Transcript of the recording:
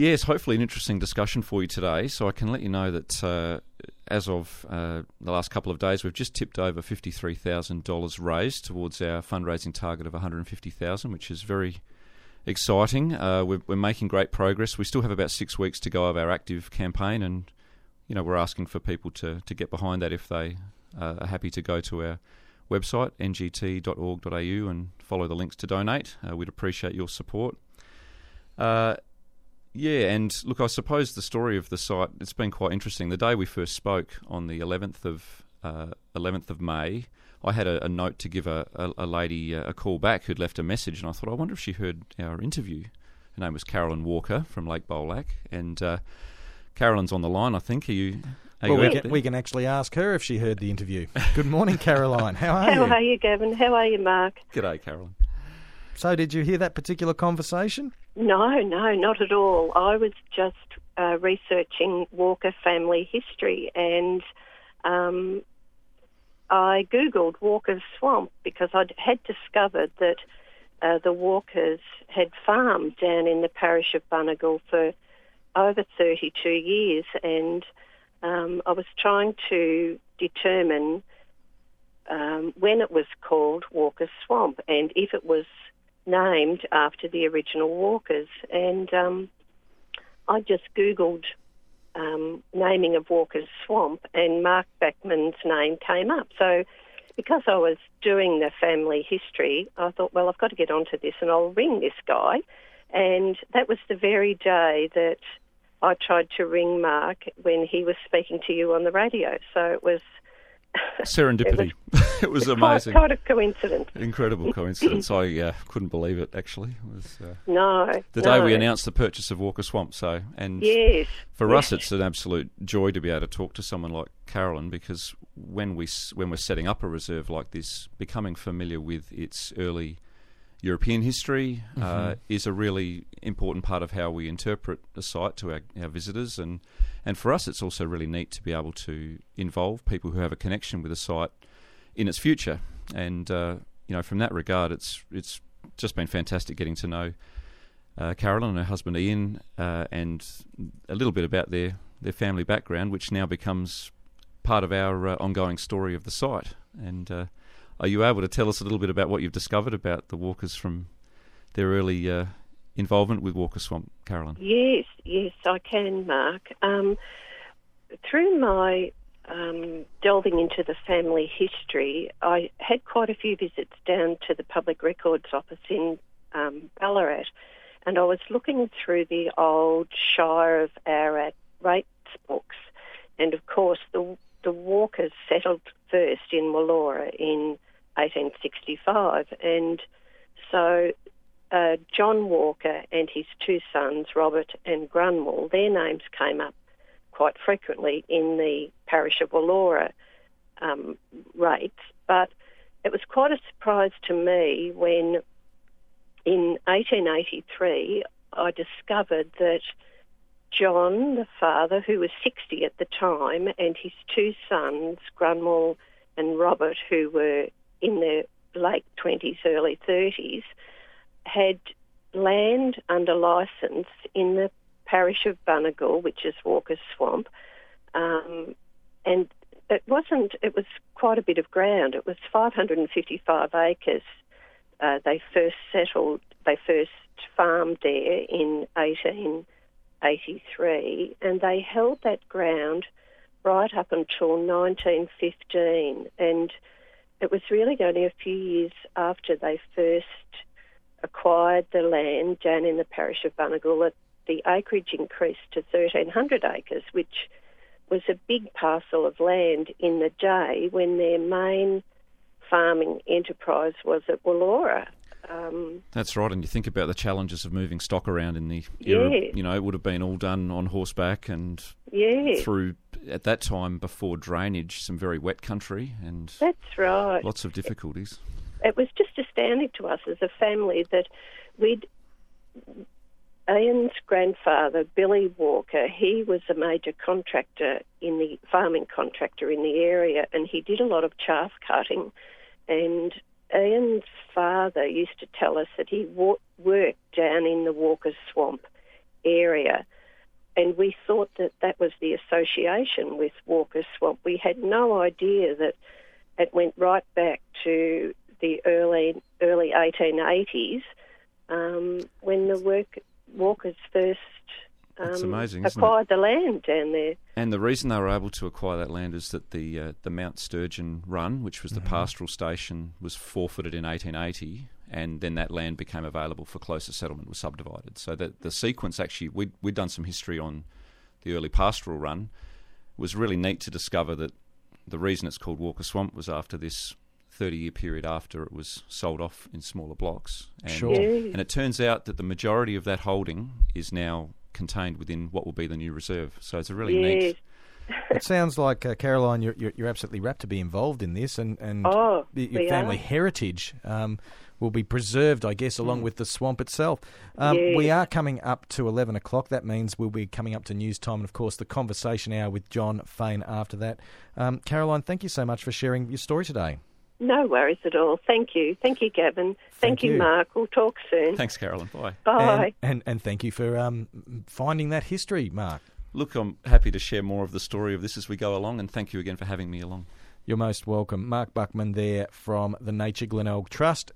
Yes, hopefully an interesting discussion for you today. So I can let you know that as of the last couple of days, we've just tipped over $53,000 raised towards our fundraising target of $150,000, which is very exciting. We're making great progress. We still have about 6 weeks to go of our active campaign, and we're asking for people to get behind that if they are happy to go to our website, ngt.org.au, and follow the links to donate. We'd appreciate your support. And look, I suppose the story of the site, it's been quite interesting. The day we first spoke on the 11th of May, I had a note to give a lady a call back who'd left a message, and I thought, I wonder if she heard our interview. Her name was Carolyn Walker from Lake Bolac, and Carolyn's on the line, I think. We can actually ask her if she heard the interview. Good morning, Caroline. How are you? How are you, Gavin? How are you, Mark? G'day, Carolyn. So did you hear that particular conversation? No, not at all. I was just researching Walker family history, and I Googled Walker's Swamp because I had discovered that the Walkers had farmed down in the parish of Bunnagle for over 32 years, and I was trying to determine when it was called Walker's Swamp and if it was named after the original Walkers. And I just Googled naming of Walker's Swamp, and Mark Bachmann's name came up. So because I was doing the family history, I thought, well, I've got to get onto this and I'll ring this guy. And that was the very day that I tried to ring Mark when he was speaking to you on the radio. So it was... serendipity. It was amazing. Quite a coincidence. Incredible coincidence. I couldn't believe it, actually. It was the day we announced the purchase of Walker Swamp. Yes. For us, it's an absolute joy to be able to talk to someone like Carolyn, because when we're setting up a reserve like this, becoming familiar with its early European history is a really important part of how we interpret the site to our visitors, and for us it's also really neat to be able to involve people who have a connection with the site in its future. And from that regard, it's just been fantastic getting to know Carolyn and her husband Ian, and a little bit about their family background, which now becomes part of our ongoing story of the site. And are you able to tell us a little bit about what you've discovered about the Walkers from their early involvement with Walker Swamp, Carolyn? Yes, I can, Mark. Through my delving into the family history, I had quite a few visits down to the Public Records Office in Ballarat, and I was looking through the old Shire of Ararat rates books, and of course the Walkers settled first in Wallora in 1865, and so John Walker and his two sons, Robert and Grunwell, their names came up quite frequently in the parish of Wallora rates. But it was quite a surprise to me when in 1883 I discovered that John, the father, who was 60 at the time, and his two sons, Grunwell and Robert, who were in their late 20s, early 30s, had land under licence in the parish of Bunnagle, which is Walker's Swamp, and it was quite a bit of ground. It was 555 acres. They first farmed there in 1883, and they held that ground right up until 1915, and it was really only a few years after they first acquired the land down in the parish of Bunnagle that the acreage increased to 1,300 acres, which was a big parcel of land in the day when their main farming enterprise was at Wallora. That's right, and you think about the challenges of moving stock around in the era. It would have been all done on horseback and through, at that time, before drainage, some very wet country, and that's right, lots of difficulties. It was just astounding to us as a family that Ian's grandfather, Billy Walker, he was a major farming contractor in the area, and he did a lot of chaff cutting. And Ian's father used to tell us that he worked down in the Walker's Swamp area. And we thought that that was the association with Walker Swamp. We had no idea that it went right back to the early 1880s when the Walkers first It's amazing, isn't acquired the land down there. And the reason they were able to acquire that land is that the Mount Sturgeon Run, which was the pastoral station, was forfeited in 1880, and then that land became available for closer settlement, was subdivided. So that the sequence actually, we'd done some history on the early pastoral run. It was really neat to discover that the reason it's called Walker Swamp was after this 30-year period after it was sold off in smaller blocks. And, Sure. Yeah. and it turns out that the majority of that holding is now contained within what will be the new reserve. So it's a really neat... It sounds like, Caroline, you're absolutely rapt to be involved in this, and Oh, your we family are. heritage will be preserved, I guess, along with the swamp itself. Yes. We are coming up to 11 o'clock. That means we'll be coming up to news time, and, of course, the conversation hour with John Fain after that. Caroline, thank you so much for sharing your story today. No worries at all. Thank you. Thank you, Gavin. Thank Thank you, you. Mark. We'll talk soon. Thanks, Carolyn. Bye. Bye. And thank you for finding that history, Mark. Look, I'm happy to share more of the story of this as we go along, and thank you again for having me along. You're most welcome. Mark Buckman there from the Nature Glenelg Trust.